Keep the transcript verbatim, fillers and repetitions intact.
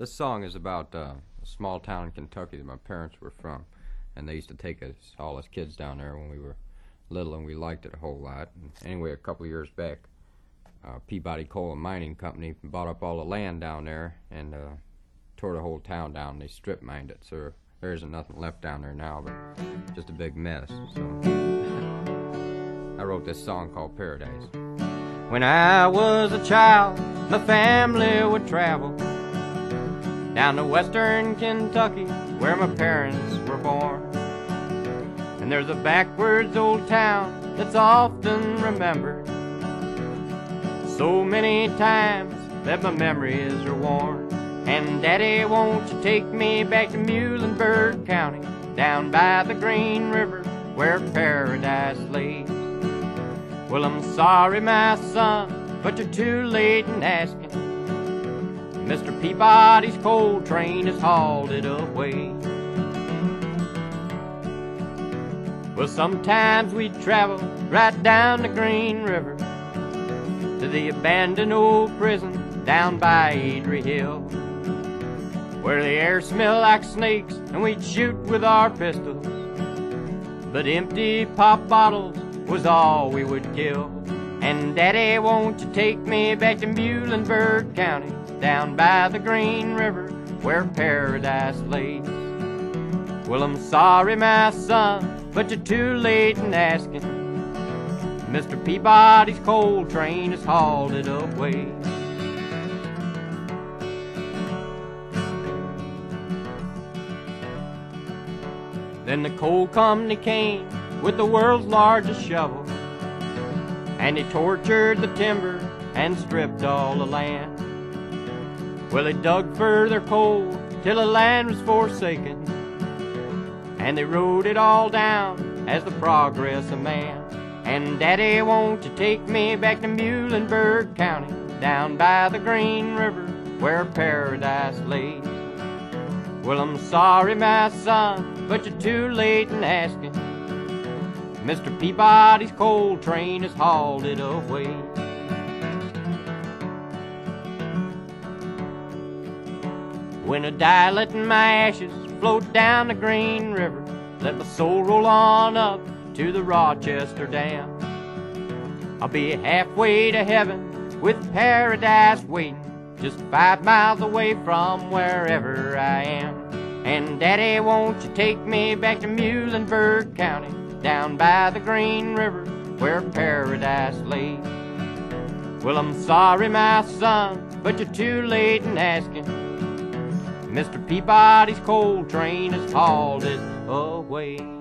This song is about uh, a small town in Kentucky that my parents were from, and they used to take us, all us kids down there when we were little, and we liked it a whole lot. And anyway, a couple of years back, uh, Peabody Coal and Mining Company bought up all the land down there and uh, tore the whole town down. They strip mined it, so there isn't nothing left down there now, but just a big mess. So I wrote this song called Paradise. When I was a child, my family would travel down to western Kentucky, where my parents were born. And there's a backwards old town that's often remembered, so many times that my memories are worn. And Daddy, won't you take me back to Muhlenberg County, down by the Green River, where paradise lays? Well, I'm sorry, my son, but you're too late in asking. Mister Peabody's coal train has hauled it away. Well, sometimes we travel right down the Green River to the abandoned old prison down by Adrie Hill, where the air smelled like snakes and we'd shoot with our pistols, but empty pop bottles was all we would kill. And Daddy, won't you take me back to Muhlenberg County, down by the Green River, where paradise lays? Well, I'm sorry, my son, but you're too late in asking. Mister Peabody's coal train has hauled it away. Then the coal company came with the world's largest shovel, and they tortured the timber and stripped all the land. Well, they dug for their coal till the land was forsaken, and they wrote it all down as the progress of man. And Daddy, won't you take me back to Muhlenberg County, down by the Green River, where paradise lays? Well, I'm sorry, my son, but you're too late in asking. Mister Peabody's coal train has hauled it away. When I die, letting my ashes float down the Green River, let my soul roll on up to the Rochester Dam. I'll be halfway to heaven with paradise waiting, just five miles away from wherever I am. And Daddy, won't you take me back to Muhlenberg County, down by the Green River, where paradise lays? Well, I'm sorry, my son, but you're too late in asking. Mister Peabody's coal train has hauled it away.